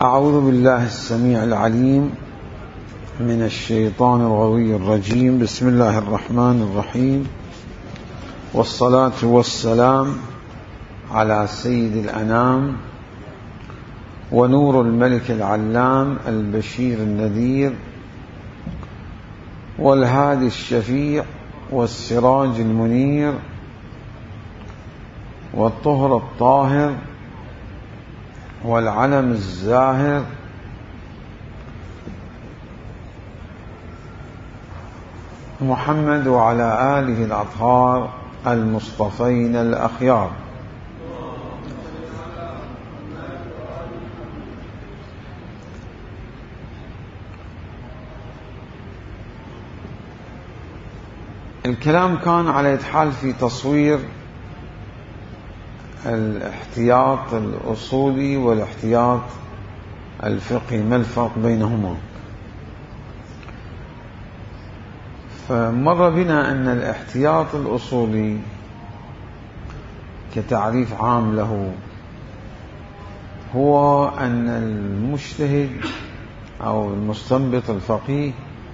أعوذ بالله السميع العليم من الشيطان الغوي الرجيم. بسم الله الرحمن الرحيم، والصلاة والسلام على سيد الأنام ونور الملك العلام البشير النذير والهادي الشفيع والسراج المنير والطهر الطاهر والعلم الزاهر محمد وعلى آله الأطهار المصطفين الأخيار. الكلام كان على يتحال في تصوير الاحتياط الأصولي والاحتياط الفقهي، ما الفرق بينهما؟ فمر بنا أن الاحتياط الأصولي كتعريف عام له هو أن المجتهد أو المستنبط الفقيه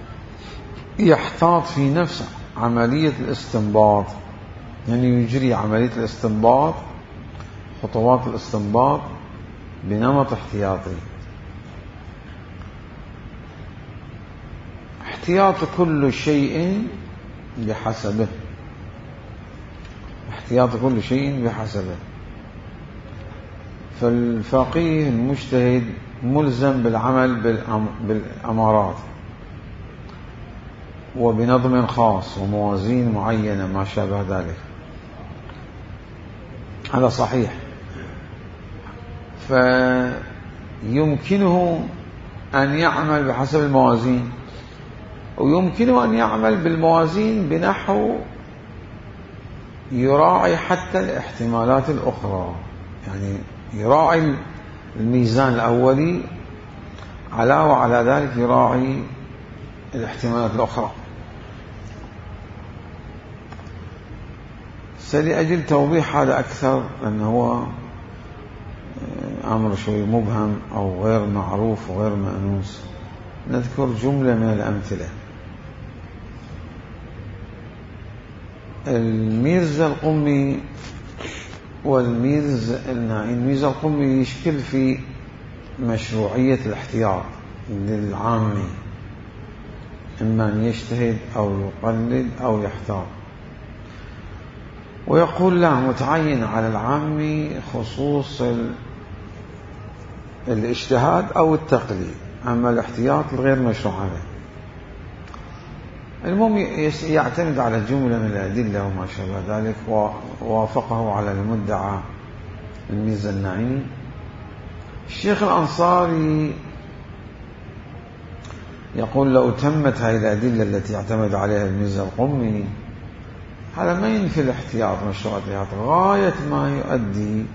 يحتاط في نفس عملية الاستنباط، يعني يجري عملية الاستنباط، خطوات الاستنباط بنمط احتياطي. احتياط كل شيء بحسبه، احتياط كل شيء بحسبه. فالفقيه المجتهد ملزم بالعمل بالأمارات وبنظم خاص وموازين معينة ما شابه ذلك، هذا صحيح. فيمكنه أن يعمل بحسب الموازين، ويمكنه أن يعمل بالموازين بنحو يراعي حتى الاحتمالات الأخرى، يعني يراعي الميزان الأولي علاوة على ذلك يراعي الاحتمالات الأخرى. لأجل توضيح هذا أكثر، لأنه هو أمر شوي مبهم أو غير معروف وغير مأنوس، نذكر جملة من الأمثلة. الميرزا القمي والميرزا النائي، الميرزا القمي يشكل في مشروعية الاحتياط للعامي، إما أن يجتهد أو يقلد أو يحتاط، ويقول لا، متعين على العامي خصوص الاجتهاد أو التقليد، أما الاحتياط الغير مشروع عليه. المهم يعتمد على جملة من الأدلة وما شابه ذلك، ووافقه على المدعى الميرزا النائي. الشيخ الأنصاري يقول لو تمت هذه الأدلة التي اعتمد عليها الميرزا القمي، هذا ما ينفي الاحتياط مشروع الاحتياط، غاية ما يؤدي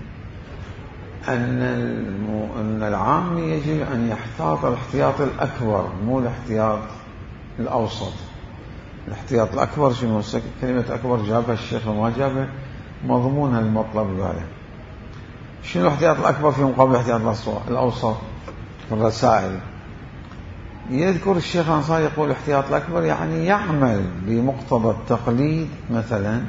أن العام يجب أن يحتاط الاحتياط الأكبر، مو الاحتياط الأوسط. الاحتياط الأكبر شنو؟ كلمة أكبر جابها الشيخ وما جابها مضمونها المطلب له. شنو الاحتياط الأكبر في مقابل الاحتياط الأوسط؟ في الرسائل يذكر الشيخ الأنصاري يقول الاحتياط الأكبر يعني يعمل بمقتضى التقليد مثلا،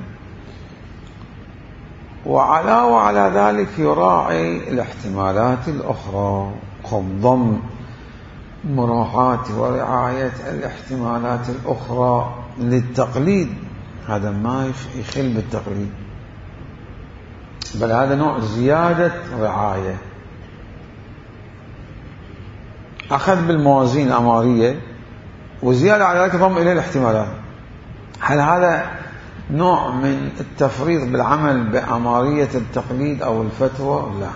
وعلاوة على ذلك يراعي الاحتمالات الأخرى، ضم مراعاة ورعاية الاحتمالات الأخرى للتقليد. هذا ما يخل بالتقليد، بل هذا نوع زيادة رعاية. أخذ بالموازين الأمارية وزيادة على ذلك ضم إليه الاحتمالات. هل هذا نوع من التفريط بالعمل بأمارية التقليد أو الفتوى؟ لا.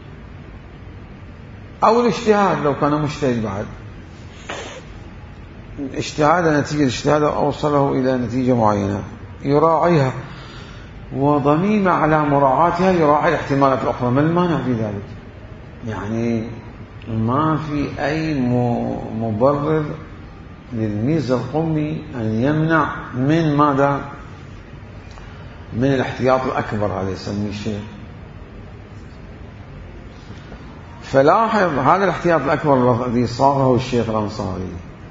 أو الاجتهاد، لو كان مجتهد بعد اجتهاد نتيجة اجتهاد أوصله إلى نتيجة معينة يراعيها، وضميمة على مراعاتها يراعي الاحتمالات الأخرى. ما المانع في ذلك؟ يعني ما في أي مبرر للميرزا القمي أن يمنع من ماذا؟ من الاحتياط الأكبر، هذا يسميه الشيخ. فلاحظ هذا الاحتياط الأكبر الذي صاغه الشيخ الأنصاري،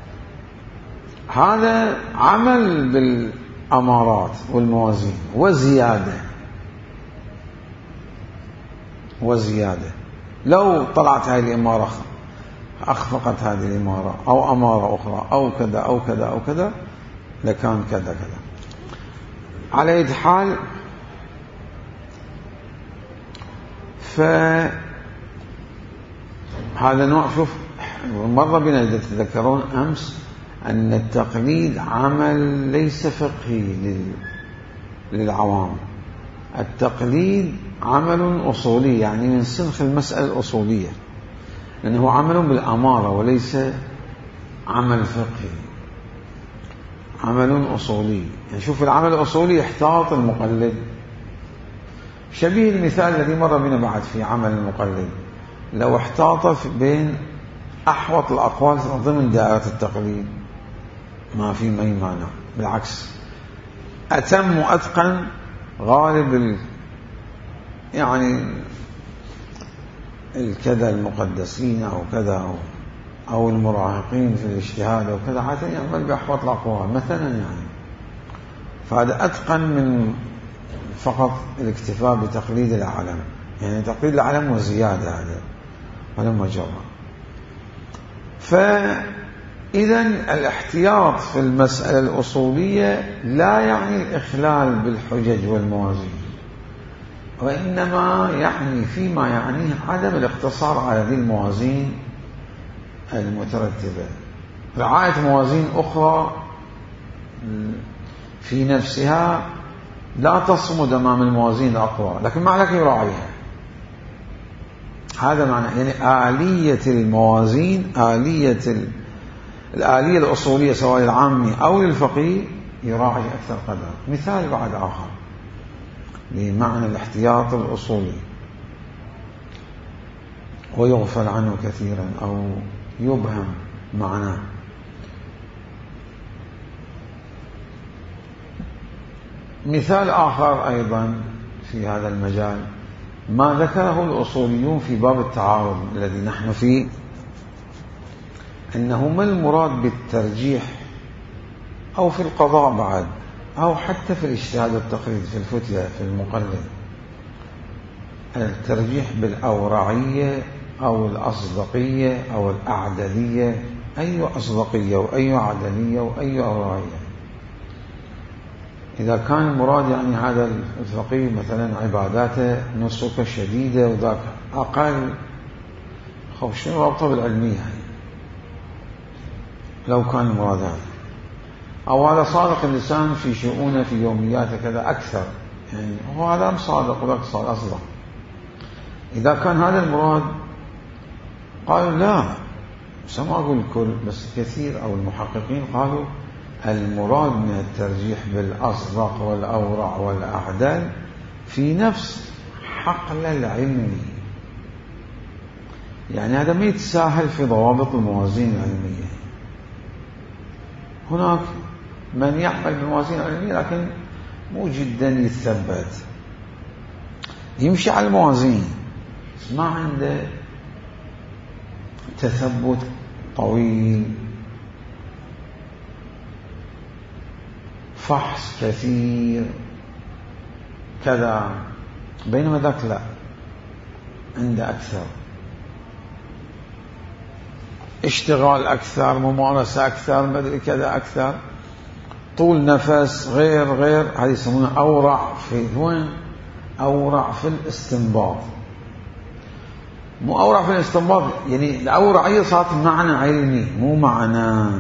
هذا عمل بالأمارات والموازين وزيادة. لو طلعت هذه الإمارة أخفقت هذه الإمارة أو أمارة أخرى أو كذا أو كذا أو كذا لكان كذا كذا. على أي حال، فهذا نوع. شوف، مرة بنا تتذكرون أمس أن التقليد عمل ليس فقهي للعوام. التقليد عمل أصولي، يعني من سنخ المسألة الأصولية، لأنه عمل بالأمارة وليس عمل فقهي، عمل أصولي. يعني شوف، العمل الأصولي احتاط المقلد، شبيه المثال الذي مر بنا بعد في عمل المقلد. لو احتاط بين أحوط الأقوال ضمن دائرة التقليد ما في أي مانع، بالعكس أتم وأتقن غالب يعني الكذا المقدسين أو كذا أو المراهقين في الاجتهاد أو كذا حتى يعمل بأحوط الأقوال مثلا، يعني فهذا أتقن من فقط الاكتفاء بتقليد العالم. يعني تقليد العالم وزيادة، هذا ولما جرى. فإذا الاحتياط في المسألة الأصولية لا يعني الإخلال بالحجج والموازين، وإنما يعني فيما يعنيه عدم الاقتصار على هذه الموازين المترتبة، رعاية موازين أخرى في نفسها لا تصمد أمام الموازين الأقوى، لكن ما عليك يراعيها. هذا معنى، يعني آلية الموازين، الآلية الأصولية سواء للعامي أو للفقيه يراعي أكثر قدر. مثال بعد آخر لمعنى الاحتياط الأصولي ويغفل عنه كثيرا أو يبهم معناه. مثال آخر أيضا في هذا المجال ما ذكره الأصوليون في باب التعارض الذي نحن فيه، أنه ما المراد بالترجيح أو في القضاء بعد، أو حتى في الاجتهاد والتقليد في الفتية في المقلد، الترجيح بالأورعية أو الأصدقية أو الأعدلية. أي أصدقية وأي عدلية وأي أورعية؟ إذا كان المراد يعني هذا الفقيه مثلا عباداته نسك شديدة وذاك أقل، خوف شنو رابطه بالعلمية يعني؟ لو كان المراد هذا، أو هذا صادق اللسان في شؤونه في يومياته كذا أكثر، يعني هو هذا صادق وذاك أصدق. إذا كان هذا المراد قالوا لا، ما أقول الكل بس كثير أو المحققين قالوا المراد من الترجيح بالأصدق والأورع والأعدل في نفس حقل العلمي، يعني هذا ما يتساهل في ضوابط الموازين العلمية. هناك من يعمل بالموازين العلمية لكن مو جدا يتثبت، يمشي على الموازين ما عنده تثبت طويل، فحص كثير كذا، بينما ذاك لا، عنده أكثر اشتغال أكثر، ممارسة أكثر، ما أدري كذا أكثر، طول نفس غير. هذه يسمونها أورع في وين؟ أورع في الاستنباط. مو أورع في الاستنباط، يعني الأورعية صارت معنى علمي مو معنى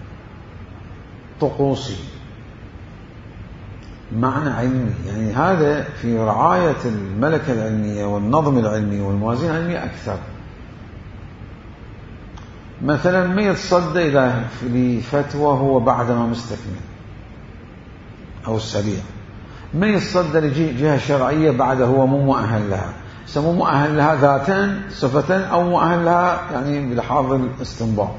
طقوسي، معنى علمي. يعني هذا في رعاية الملكة العلمية والنظم العلمي والموازين العلمية أكثر. مثلا ما يتصدى إذا لفتوى هو بعدما مستكمل أو السريع، ما يتصدى لجهة شرعية بعد هو مو مؤهل لها، سمو مؤهل لها ذاتا صفة أو مؤهل لها يعني بلحاظ الاستنباط.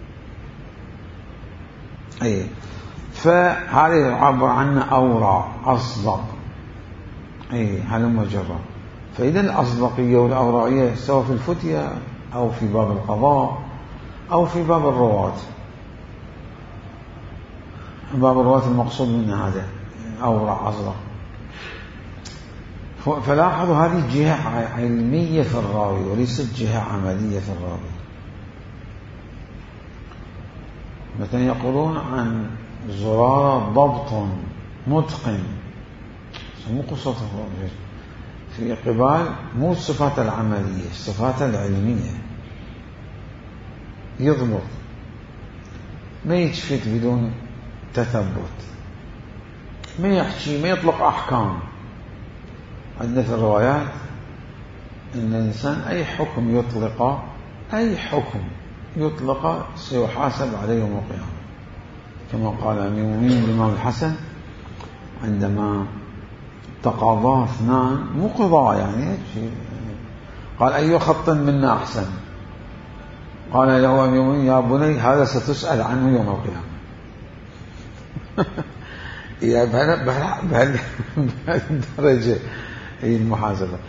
أي فهذه يعبر عنه أورع أصدق، أي هلم جرى. فإذا الأصدقية والأوراعية سواء في الفتية أو في باب القضاء أو في باب الرواة. باب الرواة المقصود من هذا أورع أصدق. فلاحظوا هذه جهة علمية في الراوي وليست جهة عملية في الراوي. مثلا يقولون عن زرارة ضبط متقن، مو قصة في قبال مو الصفات العملية، الصفات العلمية. يضبط، ما يتفت بدون تثبت، ما يحكي، ما يطلق أحكام. عندنا في الروايات إن الإنسان أي حكم يطلقه، أي حكم يطلق سيحاسب عليه يوم القيامة، كما قال أمير المؤمنين الإمام الحسن عندما تقاضاه اثنان، مو قضاء يعني قال أي خط منا أحسن؟ قال له أمير المؤمنين يا بني هذا ستسأل عنه يوم القيامة. بهالدرجة هي المحاسبة.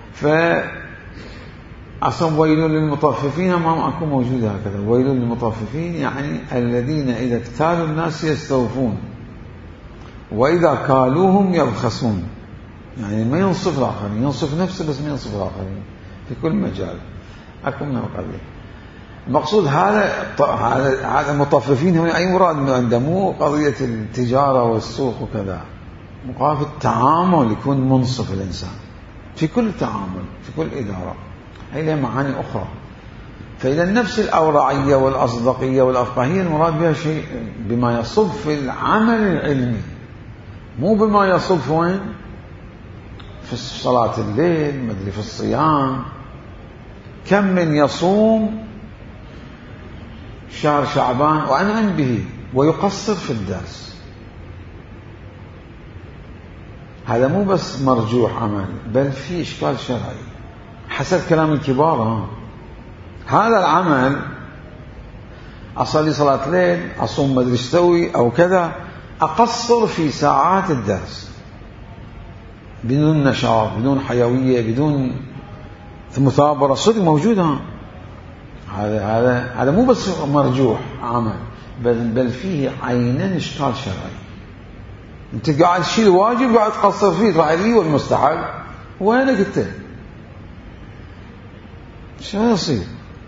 فأصلا ويل للمطففين ما أكون موجود هكذا. ويل للمطففين يعني الذين إذا اكتالوا الناس يستوفون وإذا كالوهم يبخسون، يعني ما ينصف الآخرين، ينصف نفسه بس ما ينصف الآخرين في كل مجال. أكون من القبيل. المقصود هذا المطففين هنا أي مراد عنده؟ مو قضية التجارة والسوق وكذا، مقابل التعامل يكون منصف الإنسان في كل تعامل في كل إدارة. هي لها معاني أخرى. فإذا نفس الأورعية والأصدقية والأفقاهية المراد بها شيء بما يصب في العمل العلمي، مو بما يصب في وين؟ في صلاة الليل، مدري في الصيام. كم من يصوم شهر شعبان وأنعم به ويقصر في الدرس. هذا مو بس مرجوح عمل، بل في إشكال شرعي حسب كلام الكبار. هذا العمل أصلي صلاة ليل، أصوم مدري استوي أو كذا، أقصر في ساعات الدرس بدون نشاط، بدون حيوية، بدون مثابرة. صدق موجودة. هذا مو بس مرجوح عمل، بل فيه عينا إشكال شرعي. أنت قاعد تشيل واجب قاعد تقصر فيه، رأيي والمستحب وينك أنت؟ شو يصير؟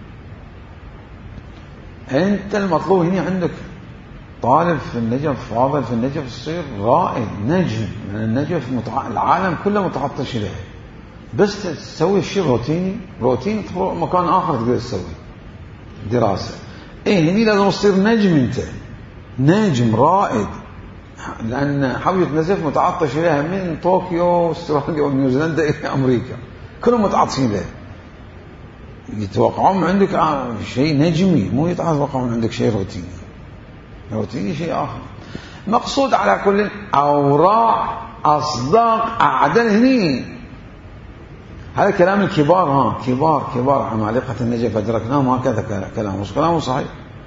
أنت المطلوب هنا عندك طالب في النجف، فاضل في النجف، تصير رائد نجم. يعني النجف العالم كله متعطش إليه، بس تسوي شيء روتيني تروح مكان آخر تقدر تسوي دراسة. هني لازم تصير نجم، أنت نجم رائد. لأن حوية نزف متعطش إليها من طوكيو واستراليا ونيوزيلندا إلى أمريكا، كلهم متعطشين إليه. يتوقعون عندك شيء نجمي، مو يتوقعون عندك شيء روتيني شيء آخر. مقصود على كل أوراع أصداق أعدل هني. هذا كلام الكبار، كبار عمالقة النجف أدركناهم، هكذا كلامه صحيح.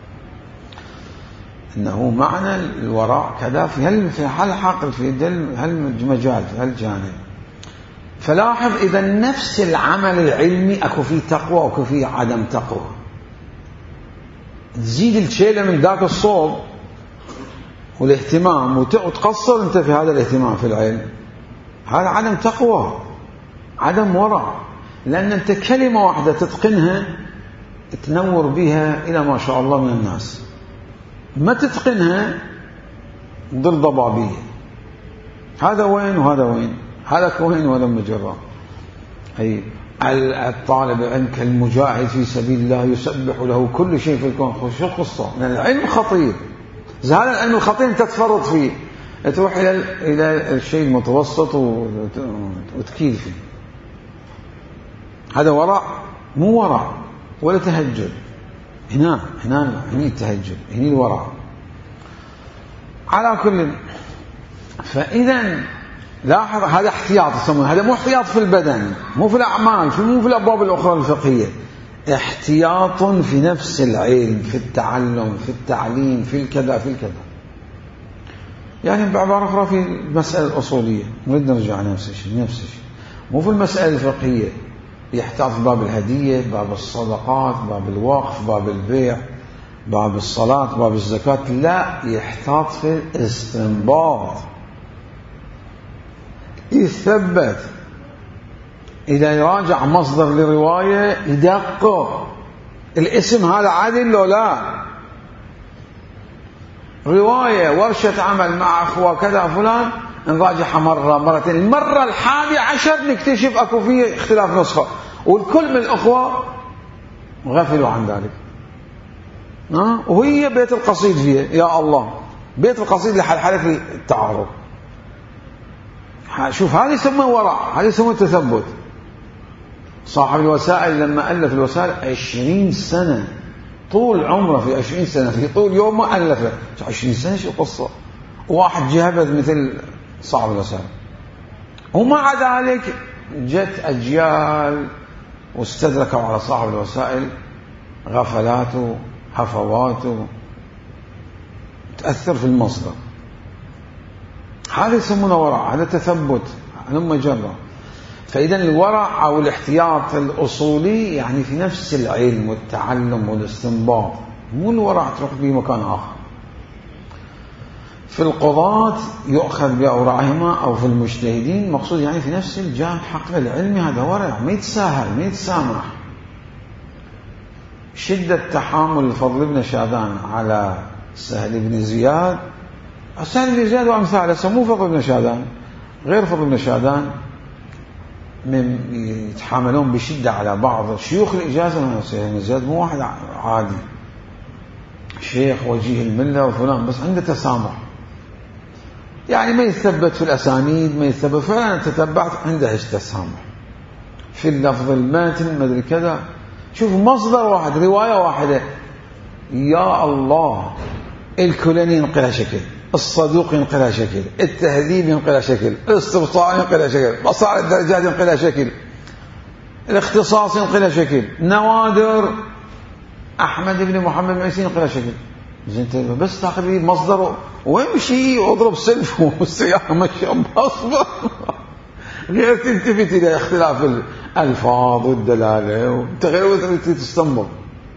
إنه معنى الوراء كذا في هالحقل، في هالمجال، في هالجانب. فلاحظ إذا نفس العمل العلمي أكو فيه تقوى وأكو فيه عدم تقوى. تزيد الشيلة من ذاك الصوب والاهتمام وتقصر أنت في هذا الاهتمام في العلم، هذا عدم تقوى، عدم ورع. لأن أنت كلمة واحدة تتقنها تنور بها إلى ما شاء الله من الناس، ما تتقنها ضل ضبابية. هذا وين وهذا وين، هذا وين وهذا مجرى. أي الطالب العلم كالمجاهد في سبيل الله يسبح له كل شيء في الكون. شو القصة؟ لأن العلم خطير. إذا هذا العلم الخطير أنت تفرط فيه، تروح إلى الشيء المتوسط وتكيل فيه. هذا ورع، مو ورع ولا تهجد. هني التهجد، هني الورع. على كل، فإذا لاحظ هذا احتياط يسمونه. هذا مو احتياط في البدن، مو في الأعمال، مو في الأبواب الأخرى الفقهية. احتياط في نفس العلم، في التعلم، في التعليم، في الكذا في الكذا. يعني بعبارة أخرى في المسألة الأصولية نريد نرجع نفس الشيء. مو في المسألة الفقهية، يحتاط في باب الهدية، باب الصدقات، باب الوقف، باب البيع، باب الصلاة، باب الزكاة، لا، يحتاط في الاستنباط، يثبت. إذا يراجع مصدر لرواية يدقق الاسم هذا عادل لو لا. رواية ورشة عمل مع أخوة كذا فلان، نراجعها مرة مرتين، المرة 11 نكتشف أكو فيه اختلاف نسخة، والكل من الأخوة غفلوا عن ذلك. وهي بيت القصيد فيها، يا الله، بيت القصيد لحالة التعارض. شوف، هذه يسمى ورع، هذه يسمى تثبت. صاحب الوسائل لما ألف الوسائل 20 سنة، طول عمره في 20 سنة، في طول يوم ما ألفه 20 سنة. شو قصة؟ واحد جهبذ مثل صاحب الوسائل. ومع ذلك جت أجيال واستدركوا على صاحب الوسائل غفلاته، هفواته، تأثر في المصدر. هذا يسمونه ورع، هذا تثبت، هذا مجرد. فإذا الورع أو الاحتياط الأصولي يعني في نفس العلم والتعلم والاستنباط، مو الورع تروح في مكان آخر. في القضاة يؤخذ بأورعهما، أو في المجتهدين مقصود يعني في نفس الجانب حق العلمي، هذا ورع، ما يتساهل، ما يتسامح. شدة تحامل الفضل بن شاذان على سهل بن زياد، سهل بن زياد وأمثاله، سموه فضل بن شاذان، غير فضل بن شاذان من يتحاملون بشدة على بعض شيوخ الإجازة. سهل بن زياد مو واحد عادي، شيخ وجيه الملة وفلان، بس عنده تسامح، يعني ما يثبت في الأسانيد، ما يثبت فعلا. تتبعت عنده تسامح في اللفظ، الماتن، ما ادري كذا. شوف، مصدر واحد، رواية واحدة، يا الله، الكلاني ينقلها شكل، الصدوق ينقلها شكل، التهذيب ينقلها شكل، الاستبصاء ينقلها شكل، بصائر الدرجات ينقلها شكل، الاختصاص ينقلها شكل، نوادر أحمد بن محمد المعيسي ينقلها شكل. زين، بس تاخذ مصدر وامشي واضرب سلف والسياق مشي بأصبر، غير تلتفت إلى اختلاف الألفاظ والدلالة وتغير تستنبط.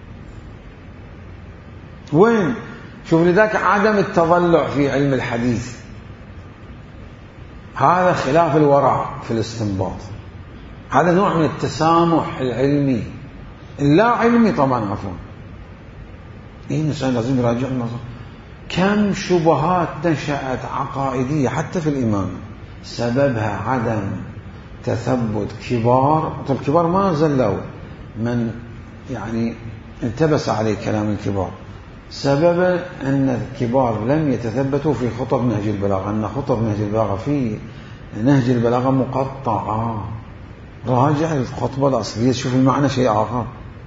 وين؟ شوف، لذلك عدم التضلع في علم الحديث هذا خلاف الورع في الاستنباط، هذا نوع من التسامح العلمي، لا علمي طبعا، عفوا. الإنسان لازم يراجع النظر. كم شبهات نشأت عقائدية حتى في الإمام سببها عدم تثبت كبار. الكبار ما زلوا، من يعني التبس عليه كلام الكبار، سبب أن الكبار لم يتثبتوا في خطب نهج البلاغة. أن خطب نهج البلاغة، في نهج البلاغة مقطعة، راجع الخطبة الأصلية شوف المعنى شيء آخر.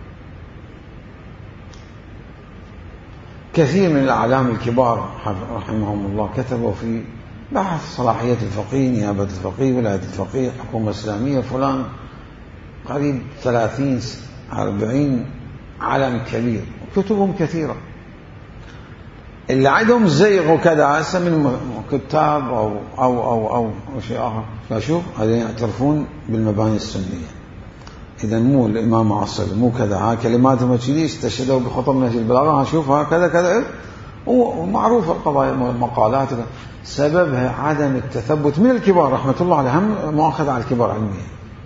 كثير من الأعلام الكبار رحمهم الله كتبوا في بحث صلاحية الفقيه، نيابة الفقيه، ولاية الفقيه، حكومة إسلامية، فلان، قريب 30-40 علم كبير، كتبهم كثيرة. اللي عندهم زيغ وكذا هسه من كتاب أو شيء آخر، فشوف هذين يعترفون بالمباني السنية. إذا مو الإمام عاصر، مو كذا، ها كلماتهم كذي، استشهدوا بخطب نهج البلاغة، شوف هكذا كذا، ومعروف القضايا، مقالات. سببها عدم التثبت من الكبار رحمة الله عليهم، مؤاخذة على الكبار علميا،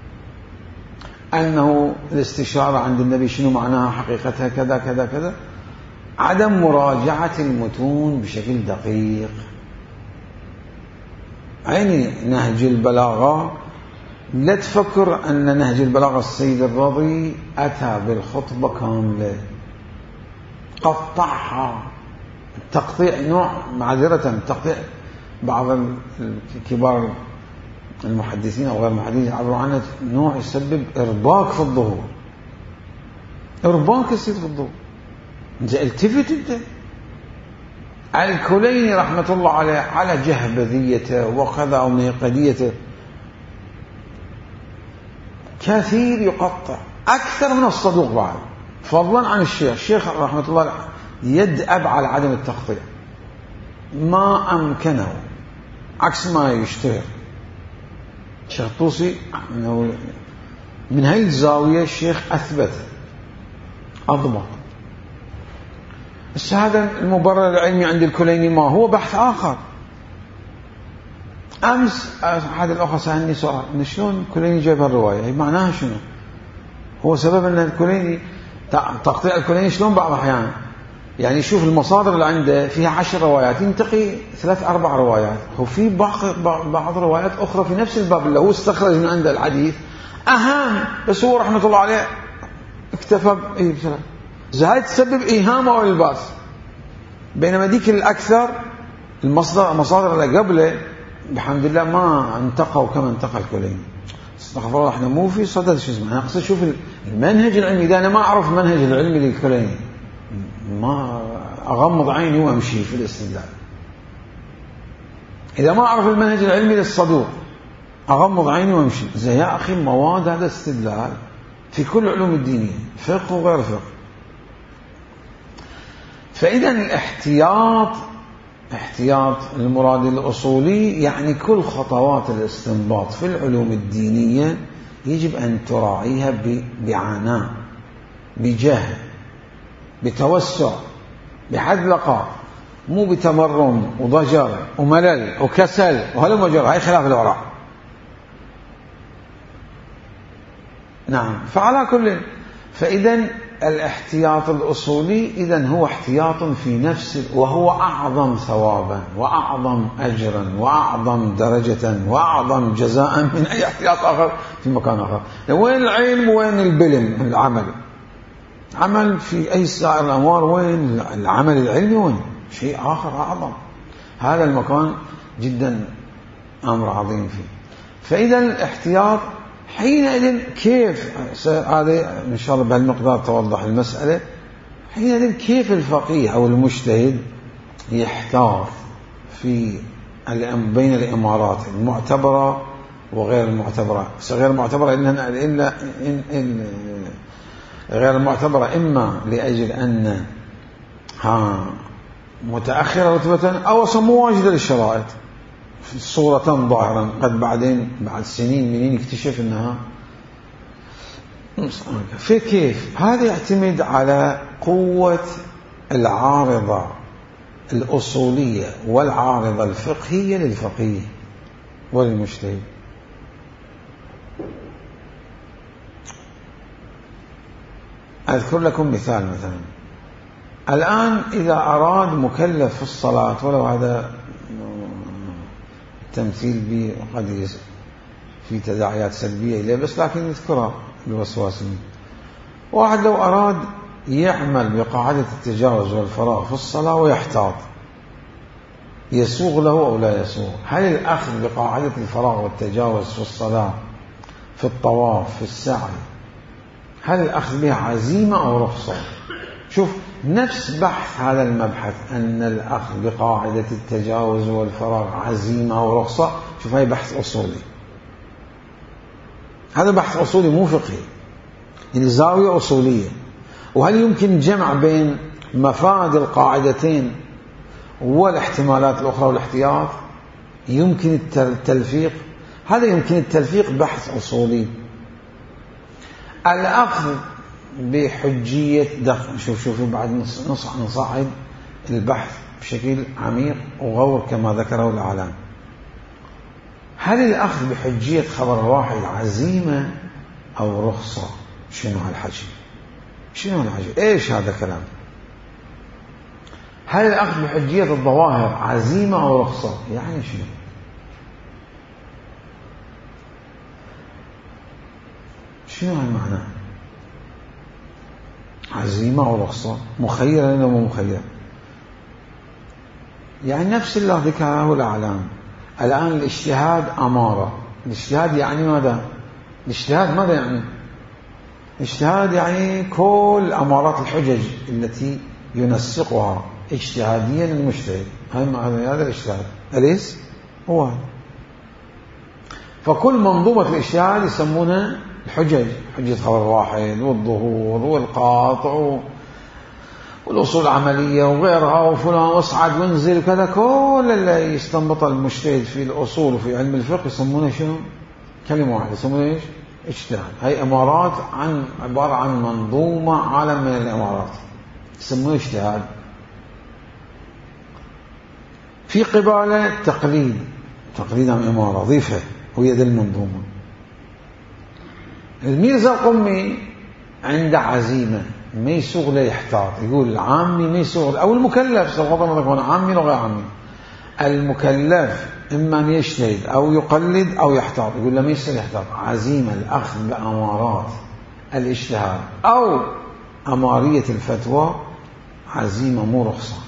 أنه الاستشارة عند النبي شنو معناها، حقيقتها كذا كذا كذا، عدم مراجعة المتون بشكل دقيق. عيني نهج البلاغة، لا تفكر أن نهج البلاغة السيد الرضي أتى بالخطبة كاملة، قطعها تقطيع، نوع معذرة تقطيع. بعض الكبار المحدثين أو غير المحدثين عبروا عنه نوع يسبب إرباك في الظهور، إرباك يصير في الظهور. انت التفت، انت الكليني رحمة الله عليه على جهبذيته وكذا ومنيقديته كثير يقطع أكثر من الصدوق بعد، فضلا عن الشيخ رحمة الله يدأب على عدم التقطيع ما أمكنه، عكس ما يشتهر. الشيخ الطوسي أنه من هاي الزاوية الشيخ أثبت أضبط. بس هذا المبرر العلمي عند الكليني ما هو بحث آخر. أمس أحد الأخوة سألني سؤال إن شلون الكليني جايب الرواية، هي معناها شنو؟ هو سبب أن الكليني تقطيع الكليني شلون بعض الأحيان يعني يشوف المصادر اللي عنده فيها 10 روايات ينتقي 3-4 روايات، وفي بعض روايات أخرى في نفس الباب اللي هو استخرج من عنده الحديث أهم، بس هو رحمة الله عليه اكتفى بثلاث. هاي تسبب إيهام أو الباس، بينما ديك الأكثر المصادر اللي قبله بحمد الله ما انتقوا كما انتقى الكليني. استغفر الله، احنا مو في صدد شو اسمه، انا اقصد شوف المنهج العلمي. اذا انا ما اعرف المنهج العلمي للكليني ما اغمض عيني وامشي في الاستدلال. اذا ما اعرف المنهج العلمي للصدوق اغمض عيني وامشي. زي يا اخي مواد هذا استدلال في كل العلوم الدينيه، فقه وغير فقه. فاذا احتياط المراد الأصولي يعني كل خطوات الاستنباط في العلوم الدينية يجب أن تراعيها بعناء، بجهد، بتوسع، بحدلقة، مو بتمرن وضجر وملل وكسل وهلم وجر. هاي خلاف الورع. نعم. فعلى كل، فإذا الاحتياط الأصولي إذن هو احتياط في نفسه، وهو أعظم ثوابا وأعظم أجرا وأعظم درجة وأعظم جزاء من أي احتياط آخر في مكان آخر. وين العلم وين البلم العمل؟ عمل في أي سائر الأموال، وين العمل العلمي؟ وين شيء آخر أعظم. هذا المكان جدا أمر عظيم فيه. فإذا الاحتياط حينئذ كيف، هذا إن شاء الله بهالمقدار توضح المسألة. حينئذ كيف الفقيه أو المجتهد يحتاط في بين الإمارات المعتبرة وغير المعتبرة. غير المعتبرة إلا غير المعتبرة إما لأجل أن متأخرة رتبة أو مواجدة للشرائط صورة ظاهرا، قد بعدين بعد سنين منين يكتشف أنها في كيف. هذا يعتمد على قوة العارضة الأصولية والعارضة الفقهية للفقيه وللمجتهد. أذكر لكم مثال. مثلا الآن إذا أراد مكلف في الصلاة، ولو هذا تمثيل به قد في تداعيات سلبية إليه، بس لكن يذكرها الوسواسين. واحد لو أراد يعمل بقاعدة التجاوز والفراغ في الصلاة ويحتاط، يسوغ له أو لا يسوغ؟ هل الأخذ بقاعدة الفراغ والتجاوز في الصلاة، في الطواف، في السعي، هل الأخذ بها عزيمة أو رخصة؟ شوف نفس بحث هذا المبحث أن الأخذ بقاعدة التجاوز والفراغ عزيمة أو رخصة. شوف هاي بحث أصولي، هذا بحث أصولي مو فقهي، يعني زاوية أصولية. وهل يمكن جمع بين مفاد القاعدتين والاحتمالات الأخرى والاحتياط؟ يمكن التلفيق، هذا يمكن التلفيق بحث أصولي. الأخذ بحجية شوفوا بعد نصعد البحث بشكل عميق وغور كما ذكره الأعلام. هل الأخذ بحجية خبر واحد عزيمة أو رخصة؟ شنو هالحكي؟ شنو هالحكي؟ إيش هذا كلام؟ هل الأخذ بحجية الظواهر عزيمة أو رخصة؟ يعني شنو؟ شنو هالمعنى؟ عزيمة أو رخصة؟ مخيرة لنا مو مخيرة؟ يعني نفس الله ذكره الأعلام. الآن الاجتهاد أمارة. الاجتهاد يعني ماذا؟ الاجتهاد ماذا يعني؟ الاجتهاد يعني كل أمارات الحجج التي ينسقها اجتهاديا المجتهد. هذا الاجتهاد أليس؟ هو هذا. فكل منظومة الاجتهاد يسمونها الحجج، حجة خبر واحد والظهور والقاطع والأصول العملية وغيرها وفلان واصعد وانزل وكذا. كل اللي يستنبط المجتهد في الأصول وفي علم الفقه يسمونه شنو؟ كلمة واحدة يسمونها إيش؟ اجتهاد. هي إمارات عبارة عن منظومة عالم من الإمارات يسمونها اجتهاد. في قبالة تقليد عن إمارة ضيفها وهي ذي المنظومة. الميرزا القمي عنده عزيمة، ما يسوغ لا يحتاط، يقول العامي ما يسوغ، أو المكلف سواء عامي أو غير عامي، المكلف إما أن يجتهد أو يقلد أو يحتاط، يقول له ما يصير يحتاط. عزيمة الأخذ بأمارات الاجتهاد أو أمارية الفتوى عزيمة مو رخصة.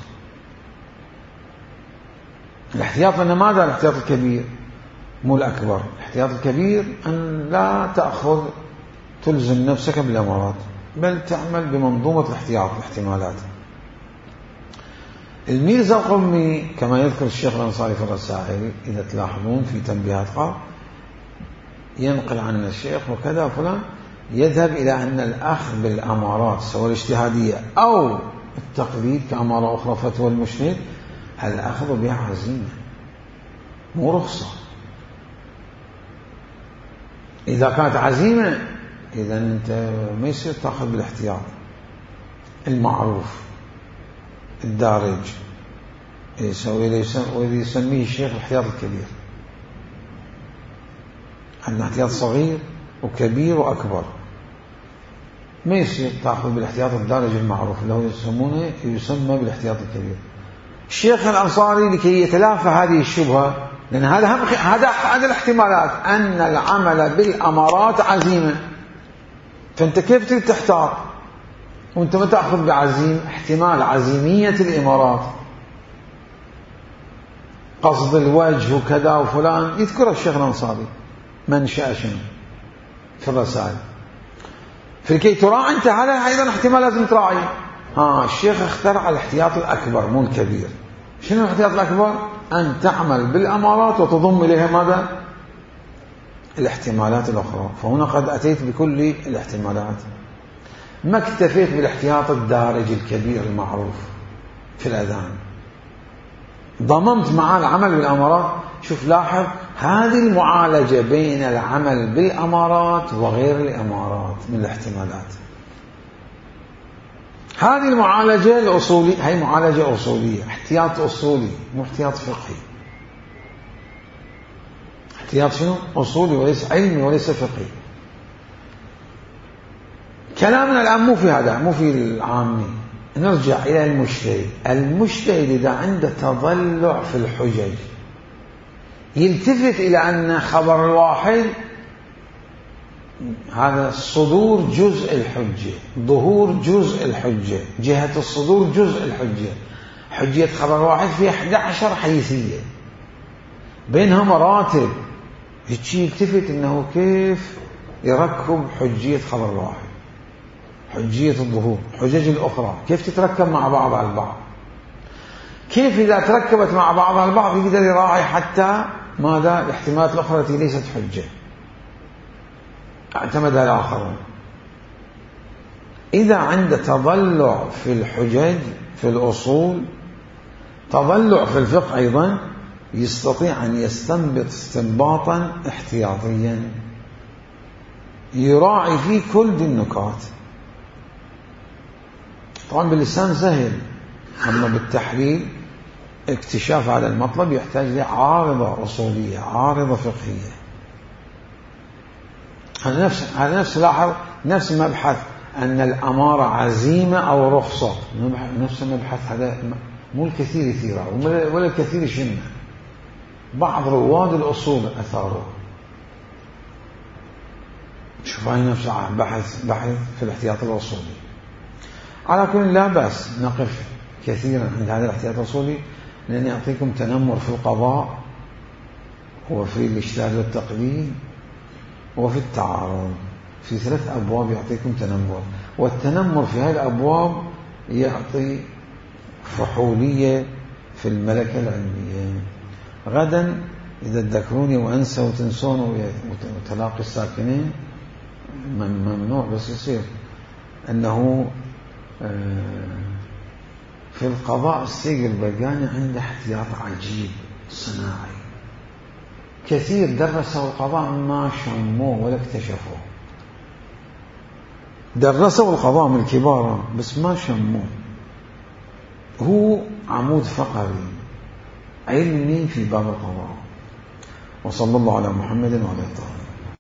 الاحتياط لنا ماذا؟ الاحتياط الكبير مو الأكبر. الاحتياط الكبير أن لا تأخذ تلزم نفسك بالأمارات، بل تعمل بمنظومة الاحتياط الاحتمالات. الميرزا القمي كما يذكر الشيخ الأنصاري في الرسائل، إذا تلاحظون في تنبيهات قال ينقل عن الشيخ وكذا فلان، يذهب إلى أن الأخذ بالأمارات سواء الاجتهادية أو التقليد كأمارة أخرى فتوى المجتهد، الأخذ بها عزيمة مو رخصة. إذا كانت عزيمة إذا أنت ما يصير تأخذ بالاحتياط المعروف الدارج، والذي يسميه الشيخ الاحتياط الكبير. عندنا احتياط صغير وكبير وأكبر، ما يصير تأخذ بالاحتياط الدارج المعروف اللي هو يسمى بالاحتياط الكبير. الشيخ الأنصاري لكي يتلافى هذه الشبهة، لأن هذا الاحتمالات أن العمل بالأمارات عزيمة، فأنت كيف تحتاط وأنت ما تأخذ بعزيم احتمال عزيمية الإمارات، قصد الوجه وكذا وفلان، يذكر الشيخ الأنصاري منشأ شنو في الرسائل. فلكي تراعي أنت هذا أيضا احتمال لازم تراعي. الشيخ اخترع الاحتياط الأكبر مو الكبير. شنو الاحتياط الأكبر؟ أن تعمل بالأمارات وتضم إليها ماذا؟ الاحتمالات الأخرى. فهنا قد أتيت بكل الاحتمالات، ما اكتفيت بالاحتياط الدارج الكبير المعروف في الأذان، ضممت معاه العمل بالأمارات. شوف لاحظ هذه المعالجة بين العمل بالأمارات وغير الأمارات من الاحتمالات. هذه المعالجة الأصولية هي معالجة أصولية، احتياط أصولي مو احتياط فقهي. احتياط شنو؟ أصولي وليس علمي وليس فقهي. كلامنا الآن مو في هذا، مو في العامي. نرجع إلى المجتهد. المجتهد إذا عنده تضلع في الحجج يلتفت إلى أن خبر الواحد هذا صدور جزء الحجة، ظهور جزء الحجة، جهة الصدور جزء الحجة. حجية خبر واحد في 11 حيثية بينها مراتب. يلتفت أنه كيف يركب حجية خبر واحد، حجية الظهور، حجج الأخرى كيف تتركب مع بعض على البعض، كيف إذا تركبت مع بعض على البعض يقدر يراعي حتى ماذا الاحتمالات الأخرى التي ليست حجة اعتمدها الآخرون. إذا عنده تضلع في الحجج في الأصول، تضلع في الفقه أيضا، يستطيع أن يستنبط استنباطا احتياطيا يراعي فيه كل دي النكات. طبعا باللسان سهل، أما بالتحليل اكتشاف هذا المطلب يحتاج لعارضة أصولية، عارضة فقهية. هذا نفس لاحظ نفس مبحث أن الأمارة عزيمة أو رخصة، نفس المبحث هذا مو الكثير يثيره ولا الكثير يشمه، بعض رواد الأصول أثاره. شوف هاي نفس بحث في الاحتياط الأصولي. على كل لا بأس نقف كثيرا عند هذا الاحتياط الأصولي، لأن يعطيكم تنمر في القضاء وفي الاجتهاد والتقليد وفي التعارض. في 3 أبواب يعطيكم تنمر، والتنمر في هذه الأبواب يعطي فحولية في الملكة العلمية. غدا إذا تذكروني وأنسى وتنسون وتلاقي الساكنين ممنوع، بس يصير أنه في القضاء السيق البرقاني عنده احتياط عجيب صناعي. كثير درسوا القضاء ما شموه ولا اكتشفوه. درسوا القضاء من الكبار بس ما شموه. هو عمود فقري علمي في باب القضاء. وصلى الله على محمد وعلى آله.